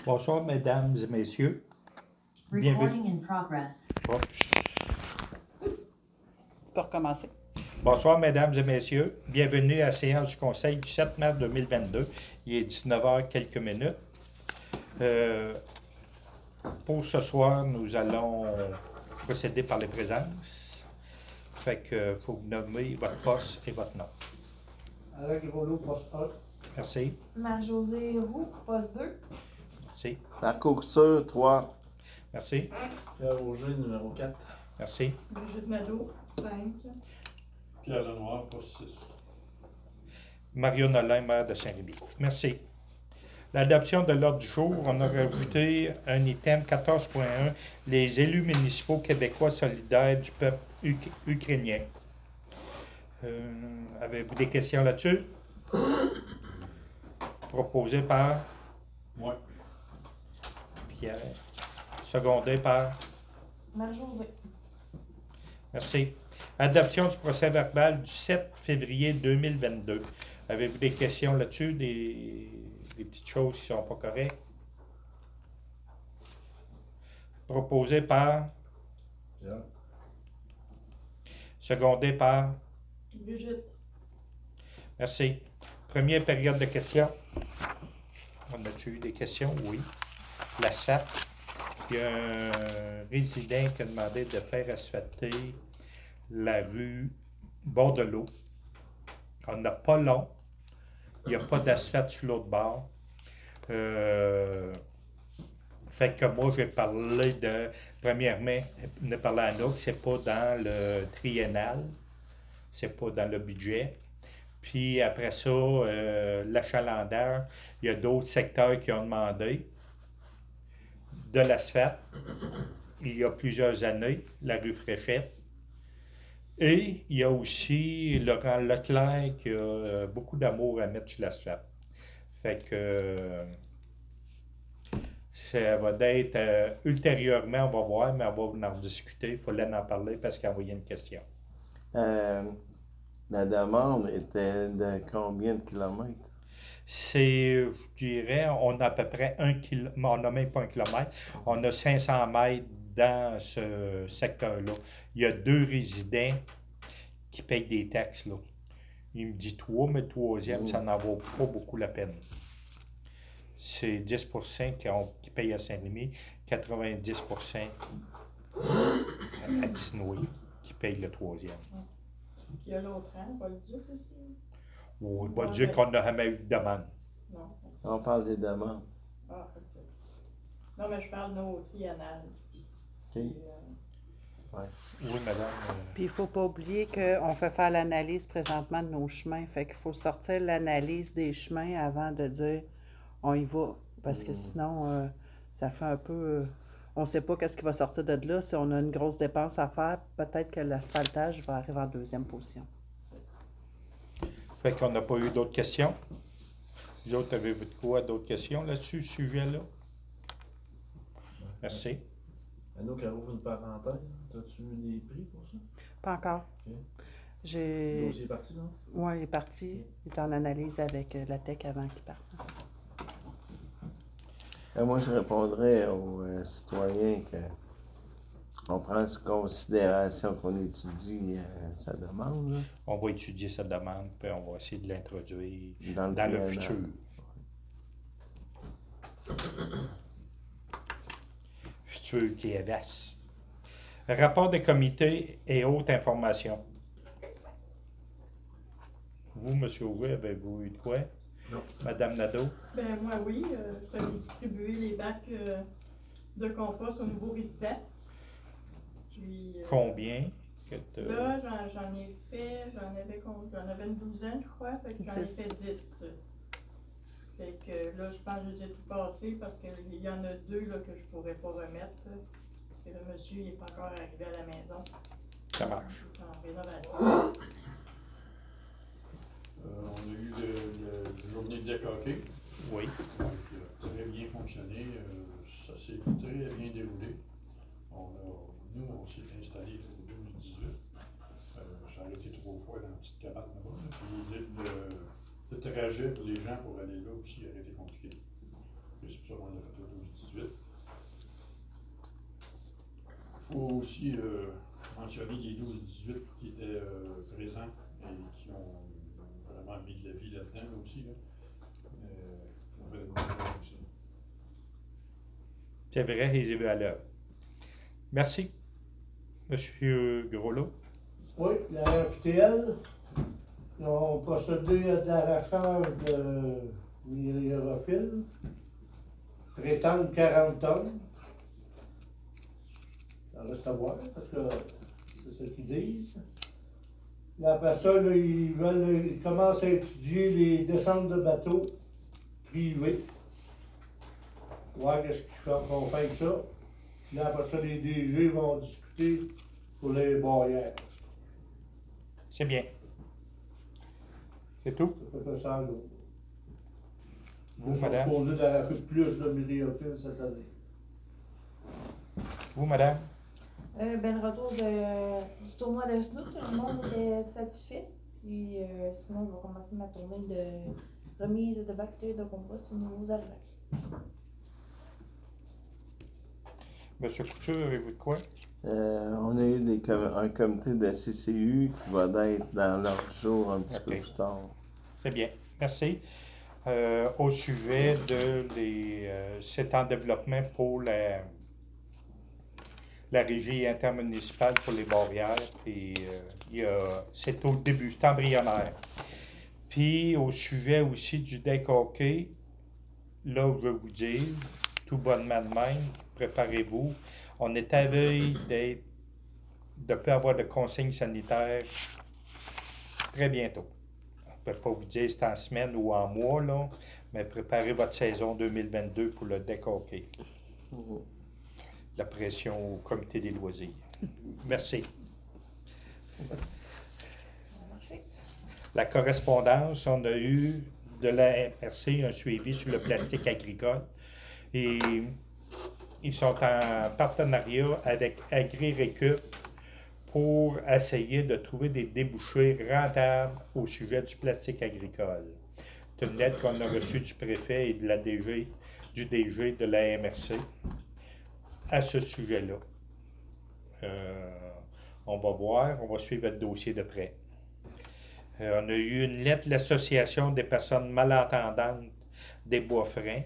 Bonsoir, mesdames et messieurs. Recording in progress. Oh. Tu peux recommencer. Bonsoir, mesdames et messieurs. Bienvenue à la séance du Conseil du 7 mars 2022. Il est 19h quelques minutes. Pour ce soir, nous allons procéder par les présences. Fait que faut vous nommer votre poste et votre nom. Alain Groslo, poste 1. Merci. Marie-Josée Roux, poste 2. Merci. Marco Couture, 3. Merci. Pierre Auger, numéro 4. Merci. Brigitte Nadeau, 5. Pierre Lenoir, poste 6. Mario Nolin, maire de Saint-Rémy. Merci. L'adoption de l'ordre du jour, on a rajouté un item 14.1, les élus municipaux québécois solidaires du peuple ukrainien. Avez-vous des questions là-dessus? Proposé par Moi. Pierre. Secondé par Marie-Josée. Merci. Adoption du procès-verbal du 7 février 2022. Avez-vous des questions là-dessus, des petites choses qui ne sont pas correctes? Proposé par Pierre. Secondé par Brigitte. Merci. Première période de questions. On a-tu eu des questions? Oui. La SAP. Il y a un résident qui a demandé de faire asphalter la rue Bordelot. On n'a pas long. Il n'y a pas d'asphalte sur l'autre bord. Fait que moi, j'ai parlé de, premièrement, on a parlé à nous, c'est pas dans le triennal, c'est pas dans le budget. Puis après ça, l'achalandage, il y a d'autres secteurs qui ont demandé de l'asphalte. Il y a plusieurs années, la rue Fréchette. Et il y a aussi Laurent Leclerc qui a beaucoup d'amour à mettre sur l'asphalte. Fait que ça va être ultérieurement, on va voir, mais on va en discuter. Il fallait en parler parce qu'il a envoyé une question. La demande était de combien de kilomètres? C'est, je dirais, on a à peu près 1 kilomètre, on n'a même pas 1 kilomètre, on a 500 mètres dans ce secteur-là. Il y a 2 résidents qui payent des taxes, là. Il me dit 3, mais le troisième, ça n'en vaut pas beaucoup la peine. C'est 10% qui payent à Saint-Rémy, 90% à Disnoy qui payent le troisième. Puis il y a l'autre, hein, Bolduc aussi. Ou il va dire qu'on n'a jamais eu de demande. Non. On parle des demandes. Ah, ok. Non, mais je parle de nos triennales. OK. Oui, madame. Puis il ne faut pas oublier qu'on fait faire l'analyse présentement de nos chemins. Fait qu'il faut sortir l'analyse des chemins avant de dire on y va. Parce que sinon, ça fait un peu. On ne sait pas qu'est-ce qui va sortir de là. Si on a une grosse dépense à faire, peut-être que l'asphaltage va arriver en deuxième position. Fait qu'on n'a pas eu d'autres questions. Vous autres, avez-vous de quoi, d'autres questions là-dessus, ce sujet-là? Merci. Anno qui ouvre une parenthèse. As-tu eu des prix pour ça? Pas encore. Ok. J'ai. Le dossier est parti, non? Oui, il est parti. Il est en analyse avec la tech avant qu'il parte. Moi, je répondrais aux citoyens qu'on prend sous considération qu'on étudie sa demande. Là. On va étudier sa demande, puis on va essayer de l'introduire Dans le dans le triennal. futur. Futur qui est vaste. Rapport des comités et autres informations. Vous, M. Auguste, avez-vous eu de quoi? Non. Madame Nadeau? Ben moi, oui. Je t'avais distribué les bacs de compost aux nouveaux résidents. Puis, Combien? là, j'en ai fait, j'en avais une douzaine, je crois, fait que j'en ai 10. fait 10. Fait que là, je pense que je les ai tout passés parce qu'il y en a 2 là, que je pourrais pas remettre. Parce que le monsieur, il n'est pas encore arrivé à la maison. Ça marche. En rénovation. On a eu la journée de décoqué. Oui. Donc, très bien fonctionné. Ça s'est très bien déroulé. Nous, on s'est installé au 12-18. Ça a été 3 fois dans la petite cabane là-bas. Là. Puis le trajet pour les gens pour aller là aussi a été compliqué. Et c'est pour ça qu'on l'a fait au faut aussi mentionner les 12-18 qui étaient présents et qui ont vraiment mis de la vie là-dedans là aussi. Là. On fait de bonnes choses avec ça. C'est vrai, ils y vont à l'heure. Merci, Monsieur Groslot. Oui, la RQTL, ils ont procédé à de l'arrachage de myriophiles, prétendent 40 tonnes. Ça reste à voir, parce que c'est ce qu'ils disent. Là, après ça, là, ils commencent à étudier les descentes de bateaux privés. Voir qu'est-ce qu'on fait avec ça. Puis là, après ça, les DG vont discuter pour les barrières. C'est bien. C'est tout? C'est à peu près ça, là. Vous, Ils sont madame? supposés d'arracher plus de myriophiles cette année. Vous, madame? Ben, le retour du tournoi de snook, le monde était satisfait. Puis sinon, je vais commencer ma tournée de remise de bactéries de compost aux nouveaux arrivants. Monsieur Couture, avez-vous de quoi? On a eu un comité de CCU qui va être dans l'ordre du jour un petit peu Ok. plus tard. C'est bien. Merci. Au sujet de c'est en développement pour la régie intermunicipale pour les barrières. Puis c'est au début, c'est embryonnaire. Puis au sujet aussi du deck hockey, là où je vais vous dire, tout bonnement de même, préparez-vous. On est à veille de ne plus avoir de consignes sanitaires très bientôt. Je ne peux pas vous dire si c'est en semaine ou en mois, là, mais préparez votre saison 2022 pour le deck hockey. La pression au comité des loisirs. Merci. Ça a marché. La correspondance, on a eu de la MRC un suivi sur le plastique agricole et ils sont en partenariat avec AgriRécup pour essayer de trouver des débouchés rentables au sujet du plastique agricole. C'est une lettre qu'on a reçue du préfet et de la DG, du DG de la MRC à ce sujet-là. On va voir, on va suivre le dossier de près. On a eu une lettre de l'Association des personnes malentendantes des Bois-Francs.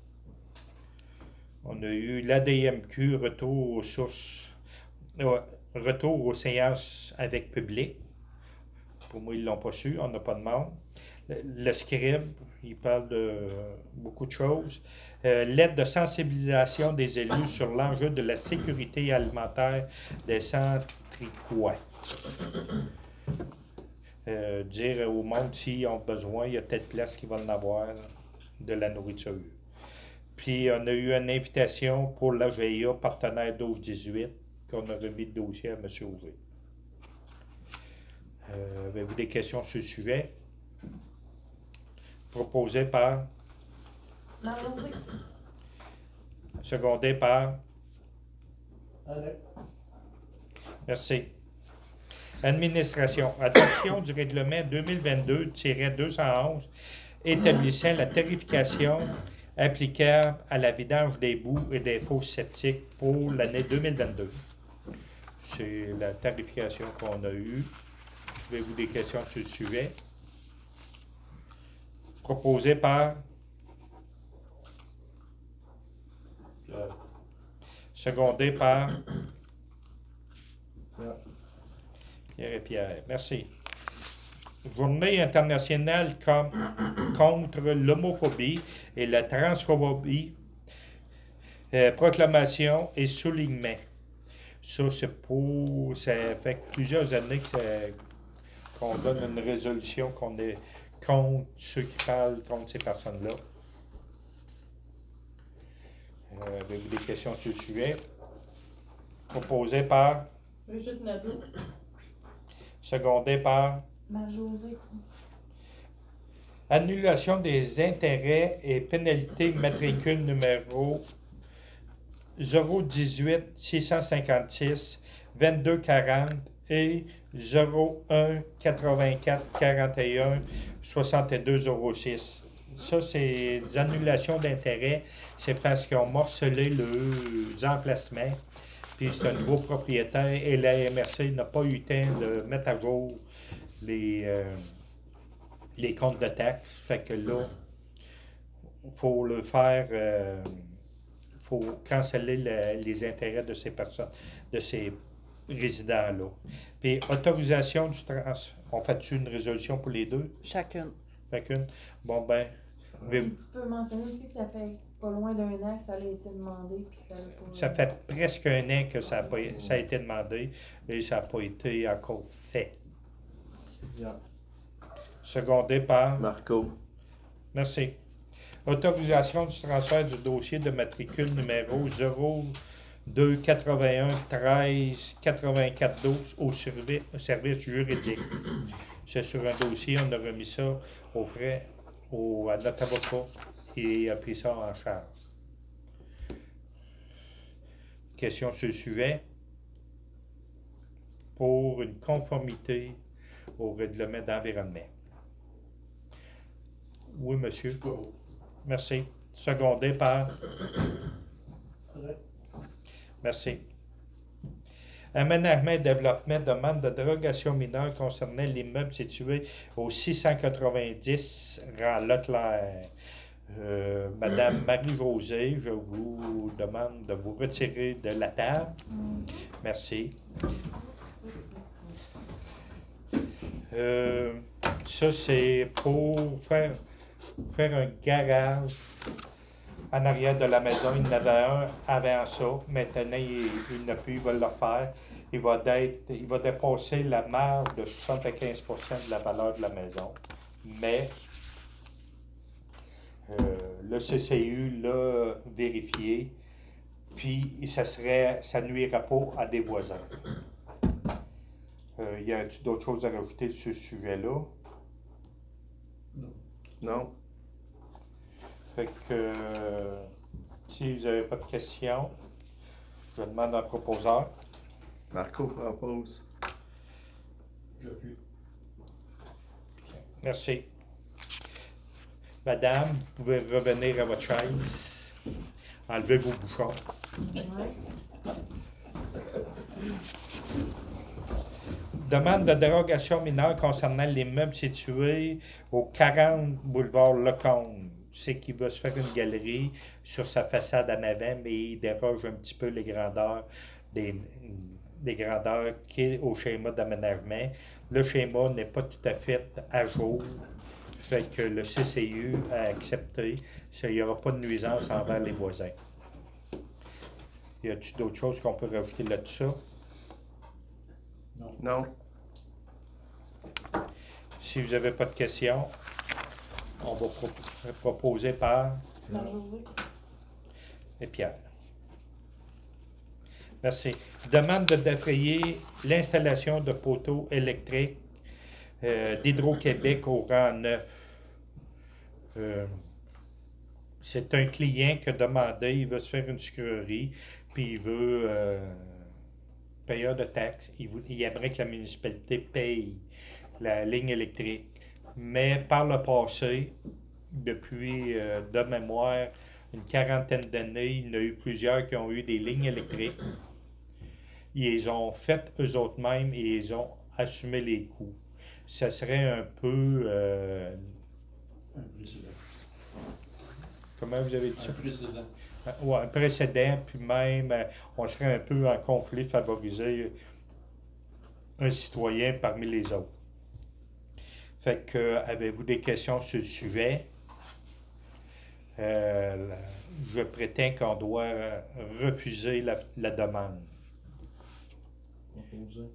On a eu l'ADMQ, retour aux sources, retour aux séances avec public. Pour moi, ils ne l'ont pas su, on n'a pas de monde. Le scribe, il parle de beaucoup de choses. Lettre de sensibilisation des élus sur l'enjeu de la sécurité alimentaire des centricois. Dire au monde s'ils ont besoin, il y a telle place qui va en avoir de la nourriture. Puis on a eu une invitation pour l'AGA, partenaire 12-18, qu'on a remis le dossier à M. Auger. Avez-vous des questions sur le sujet? Proposé par, Marie-Josée. secondé par, Allez. merci. Administration. Adoption du règlement 2022-211 établissant la tarification applicable à la vidange des boues et des fosses septiques pour l'année 2022. C'est la tarification qu'on a eue. Avez-vous des questions sur le sujet? Proposé par, Pierre. secondé par Pierre. Pierre et Pierre. Merci. Journée internationale contre l'homophobie et la transphobie. Proclamation et soulignement. Ça, ça fait plusieurs années qu'on donne une résolution qu'on est contre ceux qui parlent contre ces personnes-là. Avez-vous des questions sur le sujet? Proposé par, Brigitte Nadeau. secondé par, Marie-Josée. annulation des intérêts et pénalités matricule numéro 018 656 2240 et 01 84 41 62 06. Ça, c'est des annulations d'intérêts. C'est parce qu'ils ont morcelé leurs emplacements. Puis c'est un nouveau propriétaire et la MRC n'a pas eu le temps de mettre à jour les comptes de taxes. Fait que là, il faut le faire, faut canceller les intérêts de ces personnes, de ces résidents-là. Puis autorisation du transfert. On fait-tu une résolution pour les deux? Chacune. Chacune? Bon ben, Puis tu peux mentionner aussi que ça fait pas loin d'un an que ça a été demandé. Puis que ça, a pas, ça fait presque un an que ça a été demandé et ça n'a pas été encore fait. Bien. Secondé par... Marco. Merci. Autorisation du transfert du dossier de matricule numéro 02 81 13 84 12 au service juridique. C'est sur un dossier, on a remis ça aux frais à notre avocat et a pris ça en charge. Question sur le sujet. Pour une conformité au règlement d'environnement. Oui, monsieur. Merci. Secondé par... Merci. Aménagement et développement demande de dérogation mineure concernant l'immeuble situé au 690 rang Leclerc. Madame Marie-Josée, je vous demande de vous retirer de la table. Merci. Ça, c'est pour faire un garage en arrière de la maison. Il y en avait un avant ça. Maintenant, il n'a plus, il va le faire. Il va dépasser la marge de 75% de la valeur de la maison. Mais le CCU l'a vérifié, puis ça nuira pas à des voisins. Y a-t-il d'autres choses à rajouter sur ce sujet-là? Non. Fait que si vous n'avez pas de questions, je demande à un proposeur. Marco propose. J'appuie. Merci. Madame, vous pouvez revenir à votre chaise. Enlevez vos bouchons. Demande de dérogation mineure concernant l'immeuble situé au 40 boulevard Lecomte. C'est qu'il va se faire une galerie sur sa façade en avant, mais il déroge un petit peu les grandeurs des grandeurs qui est au schéma d'aménagement. Le schéma n'est pas tout à fait à jour. Fait que le CCU a accepté. Il n'y aura pas de nuisance envers les voisins. Y a-t-il d'autres choses qu'on peut rajouter là-dessus? Non. Si vous n'avez pas de questions, on va proposer par et Pierre. Merci. Demande de défrayer l'installation de poteaux électriques d'Hydro-Québec au rang 9. C'est un client qui a demandé, il veut se faire une sucrerie, puis il veut payeur de taxes. Il aimerait que la municipalité paye la ligne électrique. Mais par le passé, depuis de mémoire une quarantaine d'années, il y en a eu plusieurs qui ont eu des lignes électriques. Ils les ont faites eux autres mêmes et ils ont assumé les coûts. Ça serait un peu... Un précédent. Comment vous avez dit ça? Un précédent. Ouais, un précédent, puis même, on serait un peu en conflit, favoriser un citoyen parmi les autres. Fait que, avez-vous des questions sur le sujet? Je prétends qu'on doit refuser la demande. Proposé.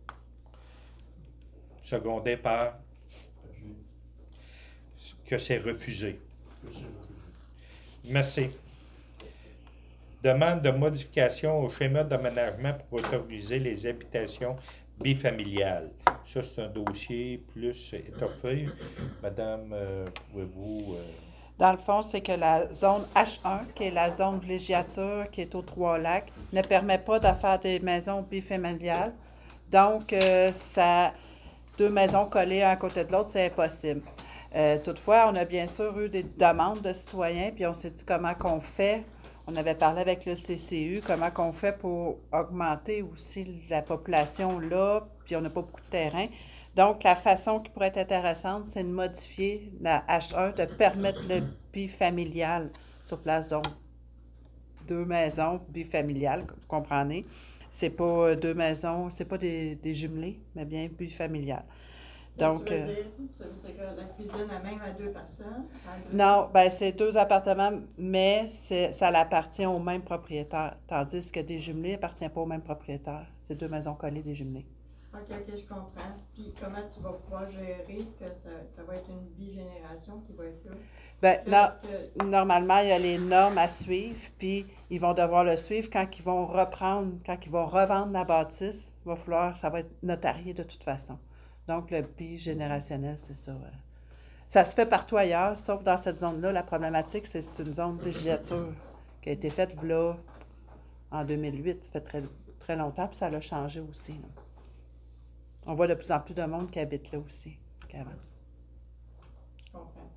Secondé par Appuie. que c'est refusé. Que c'est refusé. Merci. Demande de modification au schéma d'aménagement pour autoriser les habitations bifamiliales. Ça, c'est un dossier plus étoffé. Madame, pouvez-vous... Dans le fond, c'est que la zone H1, qui est la zone villégiature, qui est aux Trois-Lacs, ne permet pas de faire des maisons bifamiliales. Donc, deux maisons collées un à côté de l'autre, c'est impossible. Toutefois, on a bien sûr eu des demandes de citoyens, puis on s'est dit comment qu'on fait. On avait parlé avec le CCU, comment qu'on fait pour augmenter aussi la population là, puis on n'a pas beaucoup de terrain. Donc, la façon qui pourrait être intéressante, c'est de modifier la H1, de permettre le bifamilial sur place. Donc, 2 maisons bifamiliales, vous comprenez? C'est pas 2 maisons, c'est pas des jumelés, mais bien bifamiliales. Donc, ça veut dire que la cuisine a même à 2 personnes? non, ben c'est 2 appartements, mais ça appartient au même propriétaire. Tandis que des jumelés n'appartient pas au même propriétaire. C'est 2 maisons collées des jumelés. OK, je comprends. Puis comment tu vas pouvoir gérer que ça va être une bigénération qui va être là? Ben, Que- normalement, il y a les normes à suivre, puis ils vont devoir le suivre quand ils vont revendre la bâtisse. Il va falloir, ça va être notarié de toute façon. Donc, le bigénérationnel, c'est ça. Ça se fait partout ailleurs, sauf dans cette zone-là. La problématique, c'est une zone de villégiature qui a été faite là, en 2008. Ça fait très, très longtemps, puis ça l'a changé aussi. Là. On voit de plus en plus de monde qui habite là aussi qu'avant. Je comprends.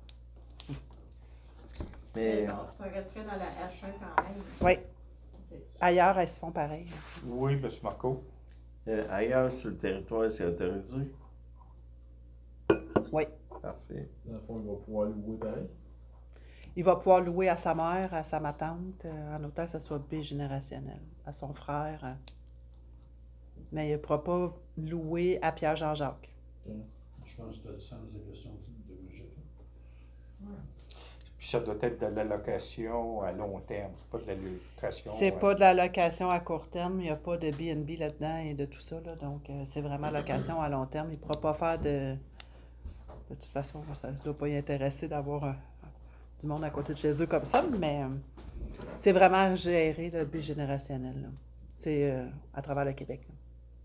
Mais Mais ça resterait dans la H1 quand même. Oui. OK. Ailleurs, elles se font pareil. Oui, M. Marco. ailleurs sur le territoire, c'est autorisé? Oui. Parfait. Dans le fond, il va pouvoir louer pareil. Il va pouvoir louer à sa mère, à ma tante, en autant que ce soit bigénérationnel, à son frère. Mais il ne pourra pas louer à Pierre-Jean-Jacques. Je pense que tu as du sens des questions de budget. Puis ça doit être de l'allocation à long terme. C'est pas de l'allocation. C'est pas de la location à court terme, il n'y a pas de B&B là-dedans et de tout ça. Là, donc, c'est vraiment location à long terme. Il ne pourra pas faire de... De toute façon, ça ne doit pas y intéresser d'avoir du monde à côté de chez eux comme ça, mais c'est vraiment géré le bigénérationnel. Là. C'est à travers le Québec. Là.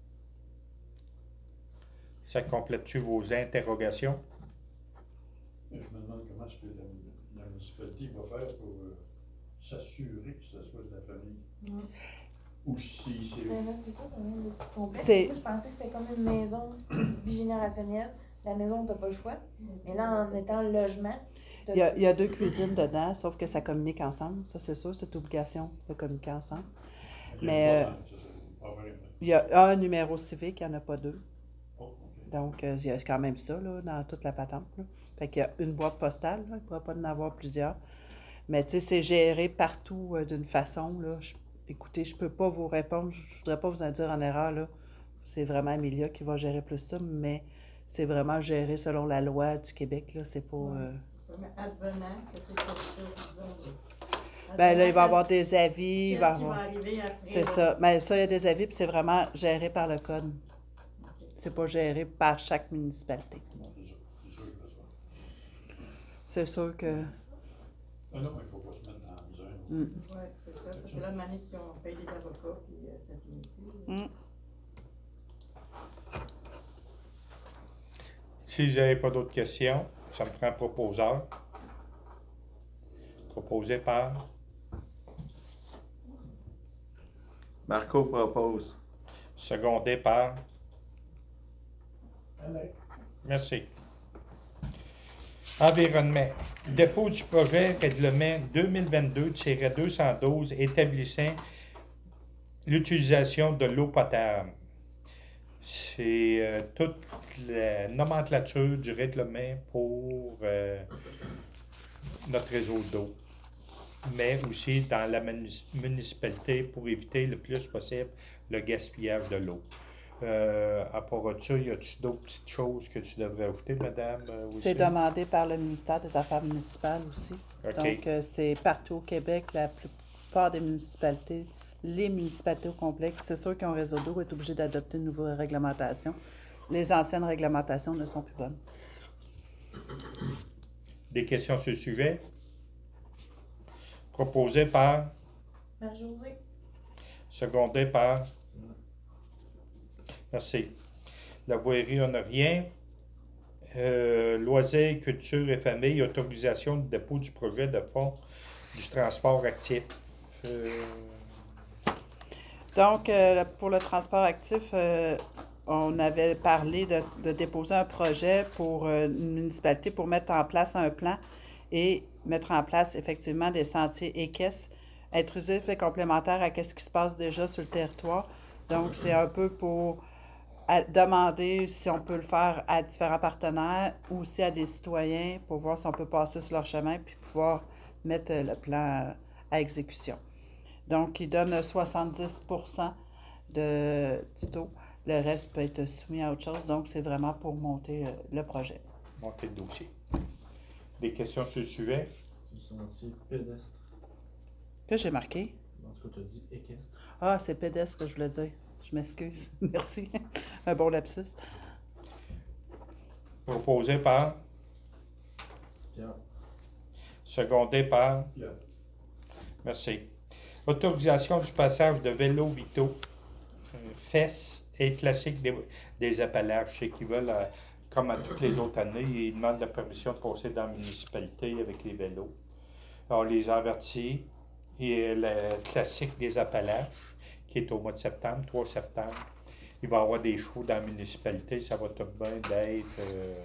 Ça complète-tu vos interrogations? Mais je me demande comment est-ce que la municipalité va faire pour s'assurer que ce soit de la famille. Ou si c'est. Ben là, c'est ça, ça vient de complexe. C'est- Moi, je pensais que c'était comme une maison bigénérationnelle. La maison, t'as pas le choix. Mais là, en étant logement, t'as- Il y a 2 cuisines dedans, sauf que ça communique ensemble. Ça, c'est sûr, cette obligation de communiquer ensemble. Mais, Il y a un numéro civique, il n'y en a pas 2. Donc, il y a quand même ça là, dans toute la patente. Là. Fait qu'il y a une boîte postale, là, il ne pourra pas en avoir plusieurs. Mais tu sais, c'est géré partout d'une façon. Là. Écoutez, je ne peux pas vous répondre, je ne voudrais pas vous en dire en erreur. Là. C'est vraiment Amelia qui va gérer plus ça, mais c'est vraiment géré selon la loi du Québec. Là. C'est pas. Ça, mais advenant que c'est pas ça, Ben là, il va y avoir des avis. Il va Qu'est-ce qui va avoir... arriver après? C'est là? ça. Mais ça, il y a des avis, puis c'est vraiment géré par le code. C'est pas géré par chaque municipalité. Non, c'est ça. C'est sûr que je vais faire. C'est sûr que. Ah non, il ne faut pas se mettre dans la misère. Mm. Oui, c'est ça. Parce que là, demander si on paye des avocats, puis ça finit plus. Mm. Si vous n'avez pas d'autres questions, ça me prend un proposeur. Proposé par Marco propose. secondé par. Allez. Merci. Environnement. Dépôt du projet règlement 2022-212 établissant l'utilisation de l'eau potable. C'est toute la nomenclature du règlement pour notre réseau d'eau, mais aussi dans la municipalité pour éviter le plus possible le gaspillage de l'eau. À part de ça, y a-t-il d'autres petites choses que tu devrais ajouter, madame? C'est demandé par le ministère des Affaires municipales aussi. OK. Donc, c'est partout au Québec, la plupart des municipalités, les municipalités au complet, c'est sûr qu'un réseau d'eau est obligé d'adopter une nouvelle réglementation. Les anciennes réglementations ne sont plus bonnes. Des questions sur le sujet? Proposé par, Marie-Josée. secondé par. Merci. La voirie, on n'a rien. Loisirs, culture et famille, autorisation de dépôt du projet de fonds du transport actif. Donc, pour le transport actif, on avait parlé de déposer un projet pour une municipalité pour mettre en place un plan et mettre en place effectivement des sentiers équestres intrusif et complémentaire à ce qui se passe déjà sur le territoire. Donc, c'est un peu pour demander si on peut le faire à différents partenaires ou aussi à des citoyens pour voir si on peut passer sur leur chemin puis pouvoir mettre le plan à exécution. Donc, il donne 70% du taux. Le reste peut être soumis à autre chose. Donc, c'est vraiment pour monter le projet. Monter le dossier. Des questions sur le sujet? C'est le sentier pédestre. Que j'ai marqué? En tout cas, tu as dit équestre. Ah, c'est pédestre que je voulais dire. Je m'excuse. Merci. Un bon lapsus. Proposé par? Pierre. Secondé par? Pierre. Merci. Autorisation du passage de vélos vitaux, FES et classique des Appalaches, c'est qu'ils veulent, comme à toutes les autres années, ils demandent la permission de passer dans la municipalité avec les vélos. On les a avertis. Et le classique des Appalaches, qui est au mois de septembre, 3 septembre, il va y avoir des chevaux dans la municipalité, ça va tout bien d'être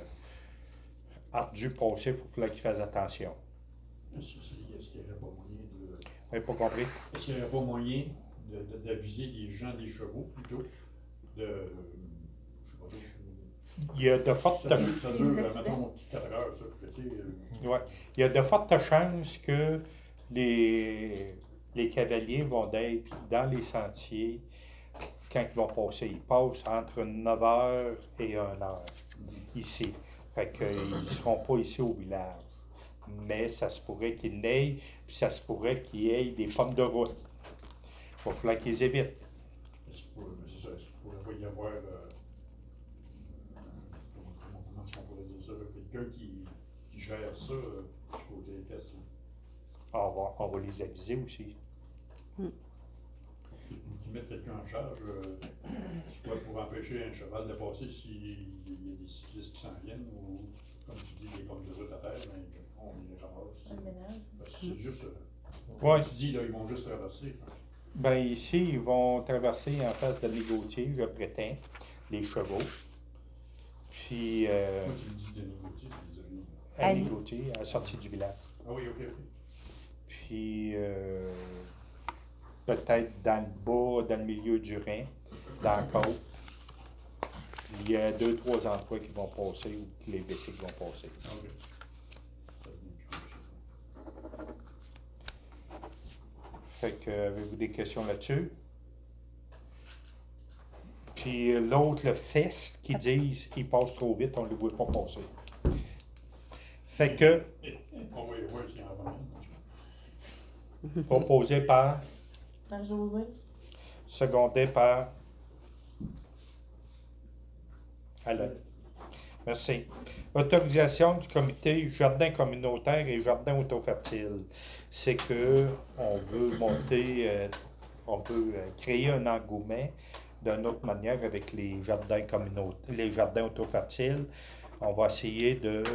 ardu passer, il faut falloir qu'ils fassent attention. Est-ce qu'il n'y aurait pas moyen de. Vous n'avez pas compris? Est-ce qu'il n'y aurait pas moyen d'aviser les gens des chevaux plutôt? Je sais pas. Il y a de fortes, Ça dure, Des accidents. mettons, 4 heures, ça. Tu sais, ouais, il y a de fortes chances que les cavaliers vont être dans les sentiers quand ils vont passer. Ils passent entre 9h et 1h ici. Fait qu'ils ne seront pas ici au village. Mais ça se pourrait qu'il neige, puis ça se pourrait qu'il y ait des pommes de route. Il va falloir qu'ils évitent. c'est ça, est-ce qu'il ne pourrait pas y avoir. Comment est-ce qu'on pourrait dire ça? Quelqu'un qui gère ça du côté équestre. On va les aviser aussi. Qui mettent quelqu'un en charge, soit pour empêcher un cheval de passer s'il y a des cyclistes qui s'en viennent, ou, comme tu dis, des pommes de route à terre, mais on les ramasse. Un ménage. Parce que c'est juste. Ouais. Tu dis, là, ils vont juste traverser. Ben ici, ils vont traverser en face de Gauthier, je prétends, les chevaux. Puis, Moi, tu me dis Denis Gauthier, tu me dis rien. à Annie. Gauthier, à la sortie du village. Ah oui, ok. Puis, peut-être dans le bas, dans le milieu du Rhin, dans la côte. Il y a 2-3 endroits qui vont passer ou que les bicycles vont passer. Ok. Ça devient plus compliqué. Fait que, avez-vous des questions là-dessus? Puis l'autre, le FEST, qui disent ils passent trop vite, on ne les voit pas passer. Fait que, On va y voir s'il y en a pas. proposé par, Marie-Josée. secondé par. Alain. Merci. Autorisation du comité jardin communautaire et jardin autofertile. C'est que on veut monter, on veut créer un engouement d'une autre manière avec les jardins communautaires, les jardins autofertiles. On va essayer de.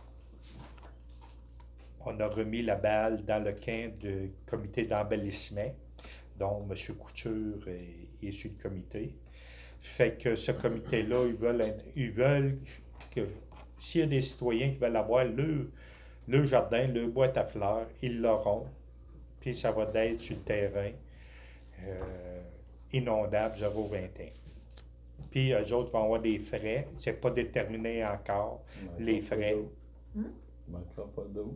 On a remis la balle dans le camp du comité d'embellissement, dont M. Couture est issu du comité. Fait que ce comité-là, ils veulent que s'il y a des citoyens qui veulent avoir le jardin, le boîte à fleurs, ils l'auront. Puis ça va être sur le terrain, inondable 0,21. Puis eux autres vont avoir des frais. C'est pas déterminé encore, les frais. Il manquera pas d'eau.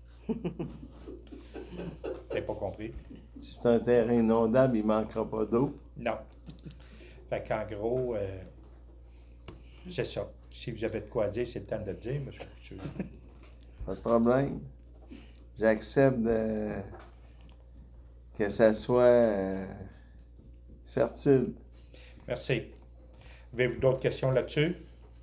T'as pas compris? Si c'est un terrain inondable, il manquera pas d'eau. Non. Fait qu'en gros, c'est ça. Si vous avez de quoi dire, c'est le temps de le dire, M. Couture. Pas de problème. J'accepte que ça soit fertile. Merci. Avez-vous d'autres questions là-dessus?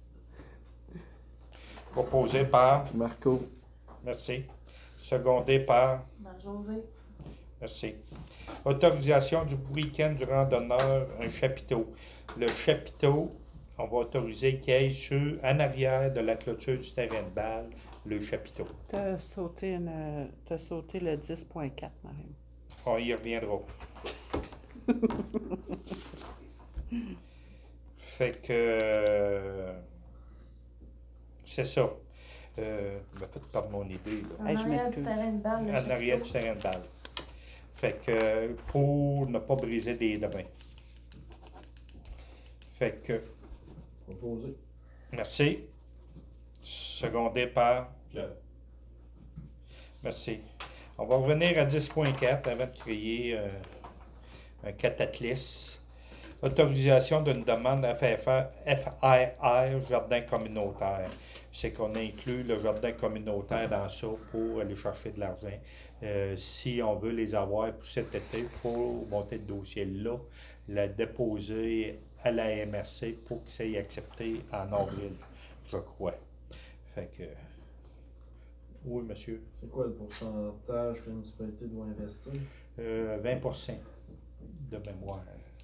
Proposé par. Marco, Merci. Secondé par. Marie-Josée. Merci. Autorisation du week-end du randonneur, un chapiteau. Le chapiteau, on va autoriser qu'il y ait en arrière de la clôture du terrain de balle, le chapiteau. T'as sauté le 10.4, Marie. On y reviendra. Fait que c'est ça. Me faites perdre mon idée. Là. Hey, je En arrière du m'excuse. terrain de balle, le En arrière du chapiteau. terrain de balle. Fait que pour ne pas briser des demain. Fait que, Proposé. merci. Secondé par. Pierre. Merci. On va revenir à 10.4 avant de créer un cataclysme. Autorisation d'une demande FIR, jardin communautaire. C'est qu'on inclut le jardin communautaire dans ça pour aller chercher de l'argent. Si on veut les avoir pour cet été, il faut monter le dossier là, le déposer à la MRC pour que ça soit accepté en avril, je crois. Fait que. Oui, monsieur. C'est quoi le pourcentage que la municipalité doit investir? 20% de mémoire.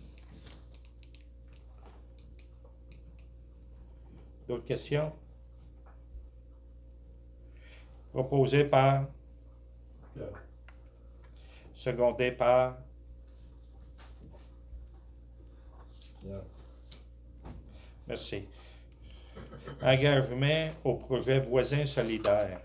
D'autres questions? Proposé par, Pierre. secondé par, Pierre. merci. Engagement au projet voisin solidaire.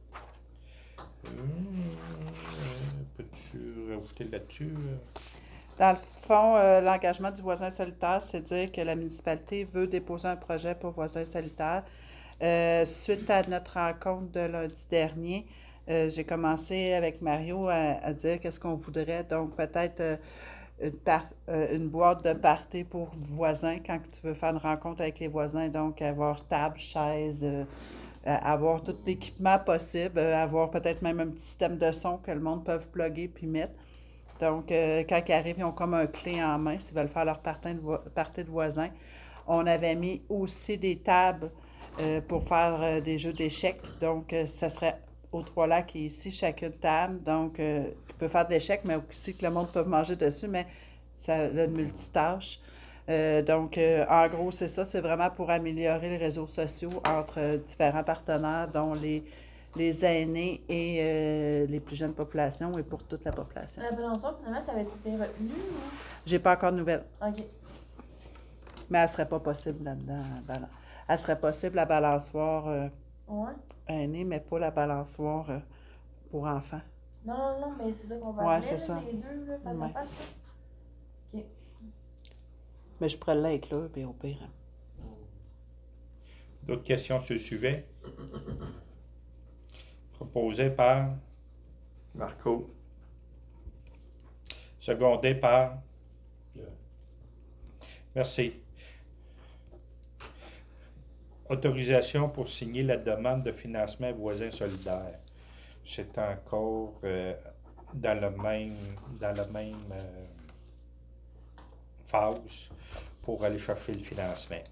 Peux-tu rajouter là-dessus? Dans le fond, l'engagement du voisin solitaire, c'est dire que la municipalité veut déposer un projet pour voisin solitaire. Suite à notre rencontre de lundi dernier, j'ai commencé avec Mario à dire qu'est-ce qu'on voudrait. Donc, peut-être une boîte de party pour voisins quand tu veux faire une rencontre avec les voisins. Donc, avoir table, chaise, avoir tout l'équipement possible, avoir peut-être même un petit système de son que le monde peut plugger puis mettre. Donc, quand ils arrivent, ils ont comme un clé en main s'ils veulent faire leur party de voisins. On avait mis aussi des tables pour faire des jeux d'échecs. Donc, ça serait aux Trois-Lacs qui est ici, chacune table. Donc, qui peut faire de l'échec, mais aussi que le monde peut manger dessus, mais ça a une multitâche. Donc, en gros, c'est ça. C'est vraiment pour améliorer les réseaux sociaux entre différents partenaires, dont les aînés et les plus jeunes populations et pour toute la population. La balançoire, finalement, ça avait été retenu ou? J'ai pas encore de nouvelles, OK. mais elle serait pas possible là-dedans. Elle serait possible la balançoire Ouais. aînée, mais pas la balançoire pour enfants. Non, mais c'est ça qu'on va Ouais, appeler, c'est là, ça. les deux, là, face à Ouais. face. Là. OK. Mais je pourrais l'inclure, puis au pire. D'autres questions sur le sujet? Proposé par, Marco. secondé par, Pierre. merci. Autorisation pour signer la demande de financement voisin solidaire. C'est encore dans la même phase pour aller chercher le financement.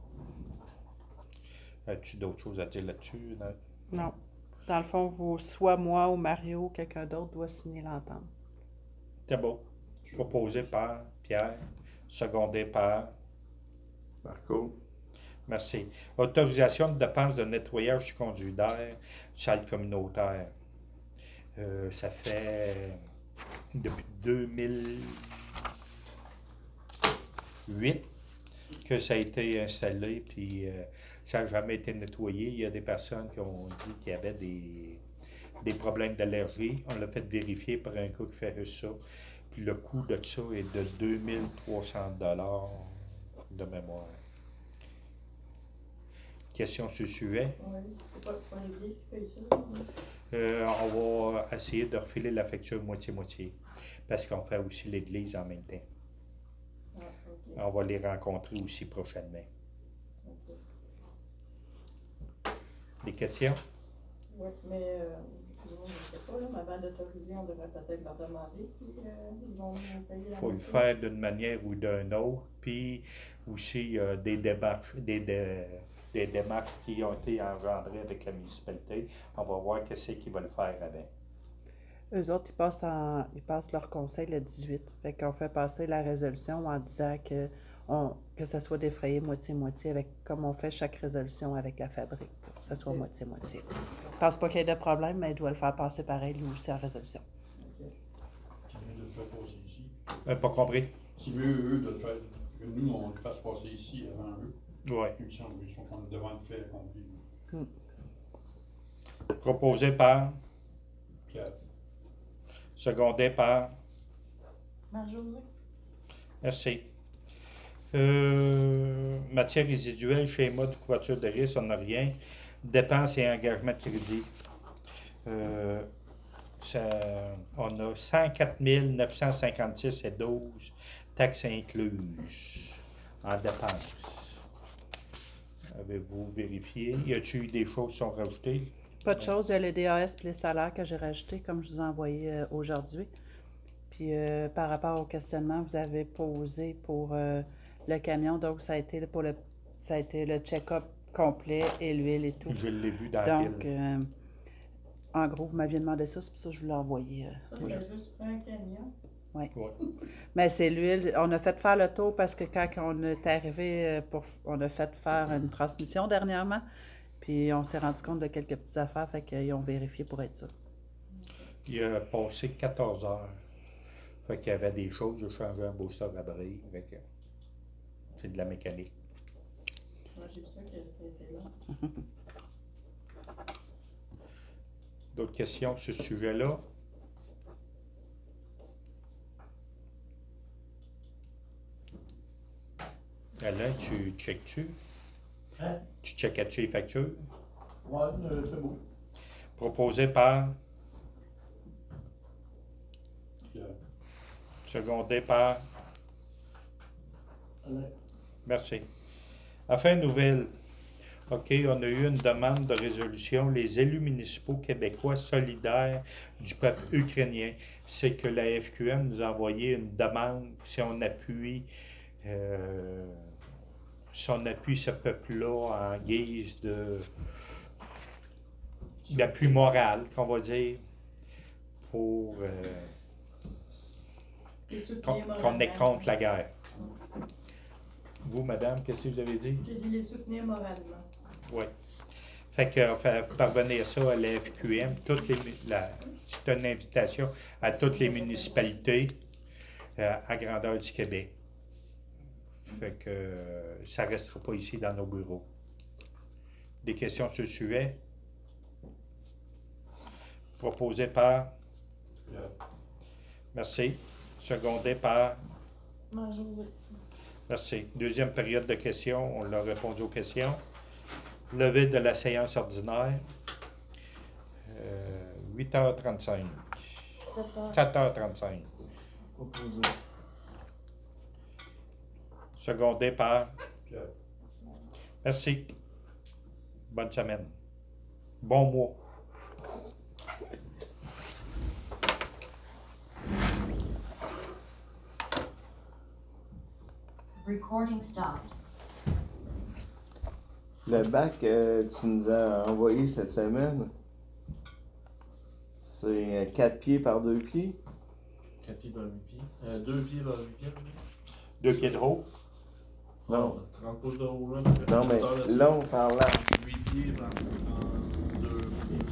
As-tu d'autres choses à dire là-dessus? Non. Dans le fond, soit moi ou Mario ou quelqu'un d'autre doit signer l'entente. C'est beau. Proposé par Pierre, secondé par, Marco. merci. Autorisation de dépenses de nettoyage sur conduit d'air, salle communautaire. Ça fait depuis 2008 que ça a été installé, puis ça n'a jamais été nettoyé. Il y a des personnes qui ont dit qu'il y avait des problèmes d'allergie. On l'a fait vérifier par un gars qui fait ça. Puis le coût de ça est de 2300$ de mémoire. Question sur le sujet. Oui, c'est pas l'église qui fait ça. On va essayer de refiler la facture moitié-moitié. Parce qu'on fait aussi l'église en même temps. Ah, ok. On va les rencontrer aussi prochainement. Ok. Des questions? Oui, mais excusez-moi, je ne sais pas, là, mais avant d'autoriser, on devrait peut-être leur demander si ils vont nous payer Il la faut le moitié. faire d'une manière ou d'une autre. Puis aussi des démarches, des démarches qui ont été engendrées avec la municipalité. On va voir qu'est-ce qu'ils veulent faire avec. Eux autres, ils passent leur conseil le 18. Fait qu'on fait passer la résolution en disant que ça soit défrayé moitié-moitié, comme on fait chaque résolution avec la fabrique, pour que ça soit Ok. moitié-moitié. Je pense pas qu'il y ait de problème, mais il doit le faire passer pareil, lui aussi, en résolution. C'est mieux de le faire passer ici. Pas compris? C'est mieux, eux, de le faire, que nous, on le fasse passer ici avant eux. Oui. Ils sont devant le fait accompli. Proposé par, Pierre. secondé par, Marc-Josée. Merci. Matière résiduelle, schéma de couverture de risque, on n'a rien. Dépenses et engagements de crédit. On a 104 956,12 taxes incluses en dépenses. Avez-vous vérifié? Y a-t-il eu des choses qui sont rajoutées? Pas de choses, il y a le DAS et les salaires que j'ai rajoutés, comme je vous ai envoyé aujourd'hui. Puis par rapport au questionnement que vous avez posé pour le camion, donc ça a été le check-up complet et l'huile et tout. Je l'ai vu dans la Donc, pile. en gros, vous m'aviez demandé ça, c'est pour ça que je vous l'ai envoyé. Ça, c'est juste un camion. Oui. Ouais. Mais c'est l'huile. On a fait faire le tour parce que quand on est arrivé, on a fait faire une transmission dernièrement. Puis on s'est rendu compte de quelques petites affaires, fait qu'ils ont vérifié pour être sûr. Il a passé 14 heures. Fait qu'il y avait des choses, j'ai changé un booster à bris. C'est de la mécanique. Moi, j'ai vu ça que c'était là. D'autres questions sur ce sujet-là? Alain, tu checkes-tu? Hein? Tu checkais-tu les factures? Ouais, c'est beau. Proposé par, Pierre. secondé par, Alain. merci. Affaire nouvelle. OK, on a eu une demande de résolution. Les élus municipaux québécois solidaires du peuple ukrainien. C'est que la FQM nous a envoyé une demande si on appuie ce peuple-là en guise d'appui moral, qu'on va dire, pour Les soutenir qu'on est moralement. contre la guerre. Vous, madame, qu'est-ce que vous avez dit? J'ai dit les soutenir moralement. Oui. Fait qu'on fait parvenir ça à la FQM. C'est une invitation à toutes les municipalités à grandeur du Québec. Fait que ça ne restera pas ici dans nos bureaux. Des questions sur le sujet? Proposé par? Pierre. Merci. Secondé par? Marc-Josée. Merci. Deuxième période de questions. On a répondu aux questions. Levée de la séance ordinaire. 8h35. 7h. 4h35. Proposé. Secondé par? Pierre. Merci. Bonne semaine. Bon mois. Recording stopped. Le bac que tu nous as envoyé cette semaine, c'est 4 pieds par 2 pieds. 4 pieds par 8 pieds. 2 pieds par 8 pieds. 2 pieds de haut. Non. 30 pouces de haut, là. Non, mais long par large. 8 pieds par